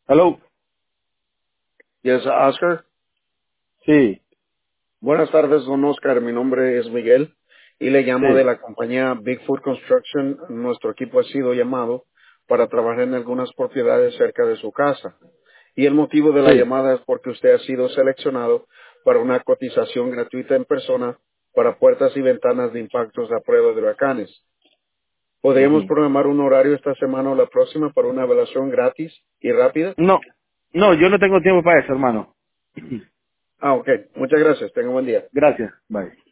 Hello. Yes, Oscar. Sí, Buenas tardes, don Oscar. Mi nombre es Miguel y le llamo de sí. la compañía Bigfoot Construction. Nuestro equipo ha sido llamado para trabajar en algunas propiedades cerca de su casa. Y el motivo de la Sí. llamada es porque usted ha sido seleccionado para una cotización gratuita en persona para puertas y ventanas de impactos a prueba de huracanes. ¿Podríamos Ujú. programar un horario esta semana o la próxima para una evaluación gratis y rápida? No, no, yo no tengo tiempo para eso, hermano. Ok. Muchas gracias. Tenga un buen día. Gracias. Bye.